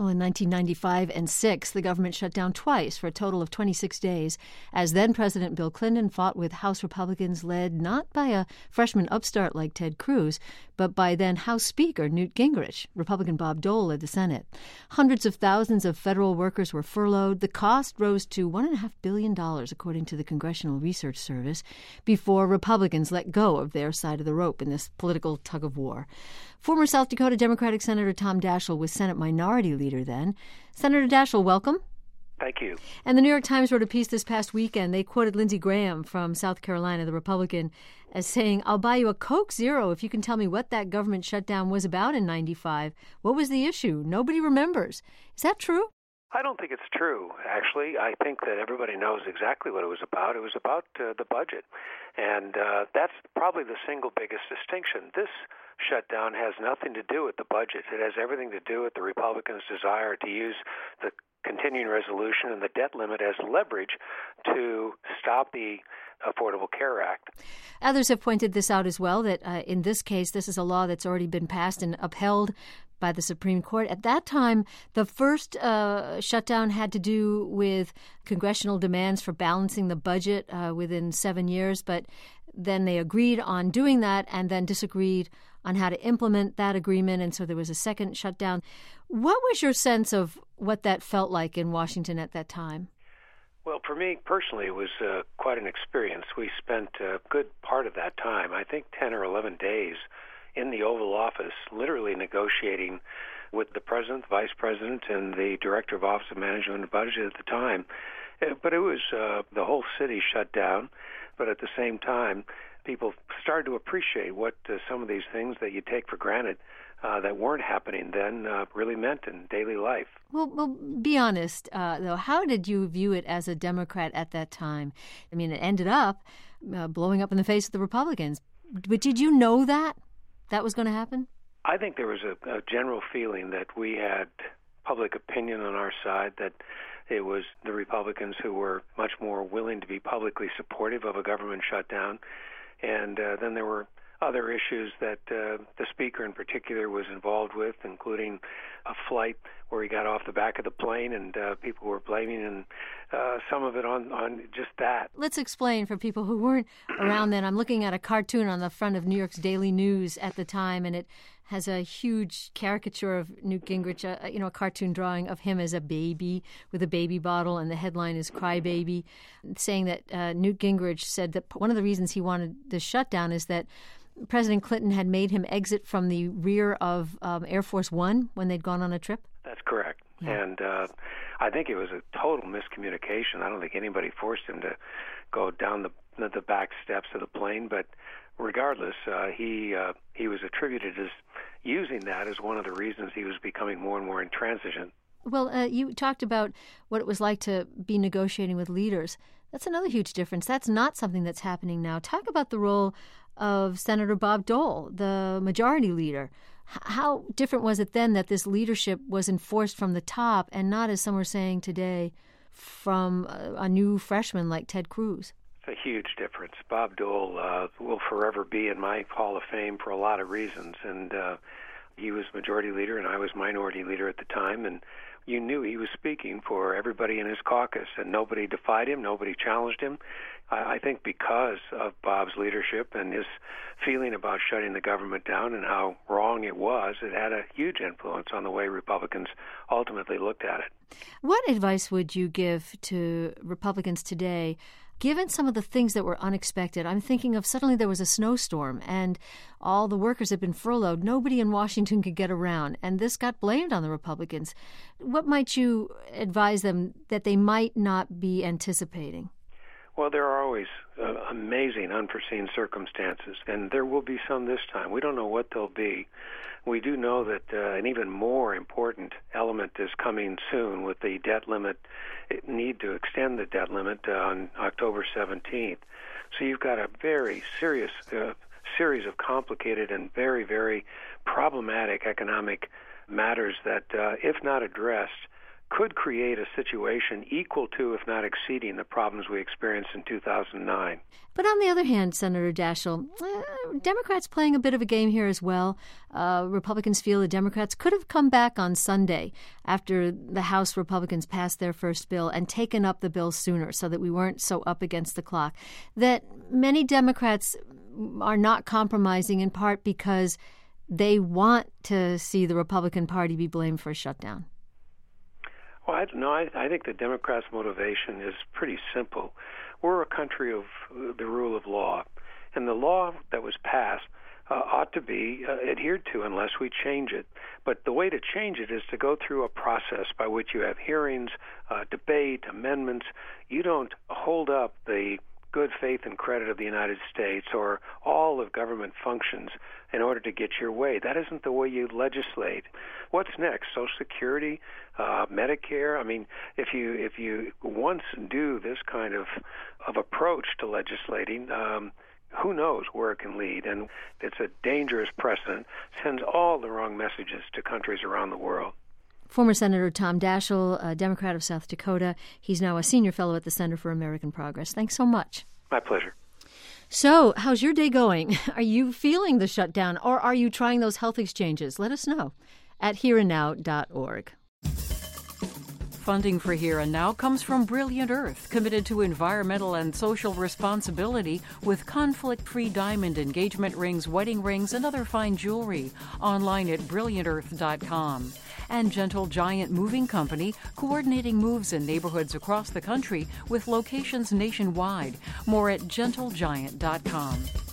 Well, in 1995 and 6, the government shut down twice for a total of 26 days, as then-President Bill Clinton fought with House Republicans led not by a freshman upstart like Ted Cruz, but by then House Speaker Newt Gingrich. Republican Bob Dole led the Senate. Hundreds of thousands of federal workers were furloughed. The cost rose to $1.5 billion, according to the Congressional Research Service, before Republicans let go of their side of the rope in this political tug-of-war. Former South Dakota Democratic Senator Tom Daschle was Senate Minority Leader then. Senator Daschle, welcome. Thank you. And the New York Times wrote a piece this past weekend. They quoted Lindsey Graham from South Carolina, the Republican, as saying, "I'll buy you a Coke Zero if you can tell me what that government shutdown was about in 95. What was the issue? Nobody remembers." Is that true? I don't think it's true, actually. I think that everybody knows exactly what it was about. It was about the budget. And that's probably the single biggest distinction. This shutdown has nothing to do with the budget. It has everything to do with the Republicans' desire to use the continuing resolution and the debt limit as leverage to stop the Affordable Care Act. Others have pointed this out as well, that in this case, this is a law that's already been passed and upheld by the Supreme Court. At that time, the first shutdown had to do with congressional demands for balancing the budget within 7 years, but then they agreed on doing that and then disagreed on how to implement that agreement, and so there was a second shutdown. What was your sense of what that felt like in Washington at that time? Well, for me personally, it was quite an experience. We spent a good part of that time, I think 10 or 11 days, in the Oval Office, literally negotiating with the President, the Vice President, and the Director of Office of Management and Budget at the time. But it was the whole city shut down, but at the same time, people started to appreciate what some of these things that you take for granted that weren't happening then really meant in daily life. Well, be honest, though. How did you view it as a Democrat at that time? I mean, it ended up blowing up in the face of the Republicans. But did you know that was going to happen? I think there was a general feeling that we had public opinion on our side, that it was the Republicans who were much more willing to be publicly supportive of a government shutdown. And then there were other issues that the Speaker in particular was involved with, including a flight where he got off the back of the plane and people were blaming and some of it on just that. Let's explain for people who weren't around then. I'm looking at a cartoon on the front of New York's Daily News at the time, and it has a huge caricature of Newt Gingrich, a cartoon drawing of him as a baby with a baby bottle, and the headline is "Cry Baby," saying that Newt Gingrich said that one of the reasons he wanted this shutdown is that President Clinton had made him exit from the rear of Air Force One when they'd gone on a trip? That's correct. Yeah. And I think it was a total miscommunication. I don't think anybody forced him to go down the back steps of the plane, but regardless, he was attributed as using that as one of the reasons he was becoming more and more intransigent. Well, you talked about what it was like to be negotiating with leaders. That's another huge difference. That's not something that's happening now. Talk about the role of Senator Bob Dole, the majority leader. How different was it then that this leadership was enforced from the top and not, as some were saying today, from a new freshman like Ted Cruz? It's a huge difference. Bob Dole will forever be in my Hall of Fame for a lot of reasons. And he was majority leader and I was minority leader at the time. And you knew he was speaking for everybody in his caucus, and nobody defied him, nobody challenged him. I think because of Bob's leadership and his feeling about shutting the government down and how wrong it was, it had a huge influence on the way Republicans ultimately looked at it. What advice would you give to Republicans today, given some of the things that were unexpected? I'm thinking of suddenly there was a snowstorm and all the workers had been furloughed. Nobody in Washington could get around, and this got blamed on the Republicans. What might you advise them that they might not be anticipating? Well, there are always amazing unforeseen circumstances, and there will be some this time. We don't know what they'll be. We do know that an even more important element is coming soon with the debt limit, need to extend the debt limit on October 17th. So you've got a very serious series of complicated and very, very problematic economic matters that, if not addressed, could create a situation equal to, if not exceeding, the problems we experienced in 2009. But on the other hand, Senator Daschle, Democrats playing a bit of a game here as well. Republicans feel the Democrats could have come back on Sunday after the House Republicans passed their first bill and taken up the bill sooner so that we weren't so up against the clock. That many Democrats are not compromising in part because they want to see the Republican Party be blamed for a shutdown. Well, I think the Democrats' motivation is pretty simple. We're a country of the rule of law, and the law that was passed ought to be adhered to unless we change it. But the way to change it is to go through a process by which you have hearings, debate, amendments. You don't hold up the good faith and credit of the United States or all of government functions in order to get your way. That isn't the way you legislate. What's next? Social Security, Medicare? I mean, if you once do this kind of approach to legislating, who knows where it can lead? And it's a dangerous precedent, sends all the wrong messages to countries around the world. Former Senator Tom Daschle, a Democrat of South Dakota. He's now a senior fellow at the Center for American Progress. Thanks so much. My pleasure. So, how's your day going? Are you feeling the shutdown, or are you trying those health exchanges? Let us know at hereandnow.org. Funding for Here and Now comes from Brilliant Earth, committed to environmental and social responsibility with conflict-free diamond engagement rings, wedding rings, and other fine jewelry. Online at brilliantearth.com. And Gentle Giant Moving Company, coordinating moves in neighborhoods across the country with locations nationwide. More at gentlegiant.com.